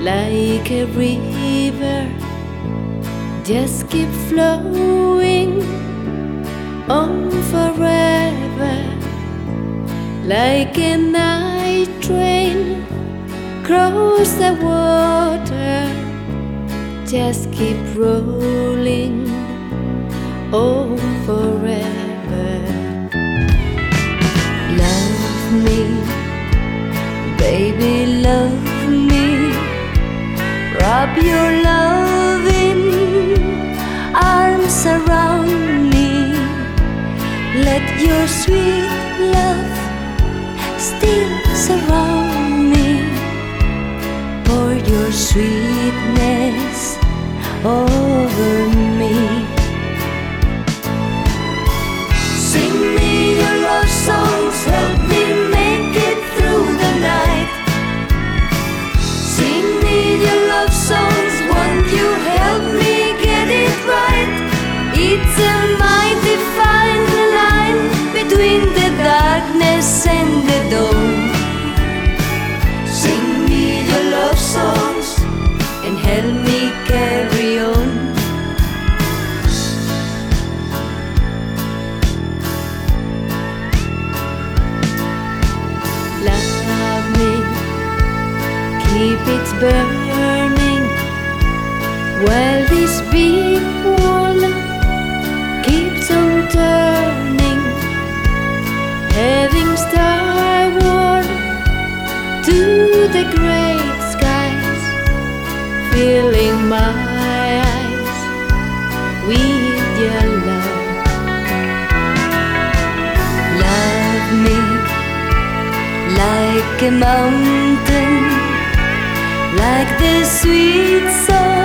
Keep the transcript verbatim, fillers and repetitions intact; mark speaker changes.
Speaker 1: like a river, just keep flowing on forever, like a night train across the water, just keep rolling on forever. Love me, baby, love me, wrap your loving arms around me, let your sweet love still surround me, pour your sweetness over me. Sing me your love songs, help me make it through the night. Sing me your love songs, won't you help me get it right? It's a mighty fine line between the darkness and the dawn. Sing me your love songs and help me carry on. Love me, keep it burning, while this big world keeps on turning, heading starward to the great skies, filling my eyes with your love. Love me like a mountain, like the sweet song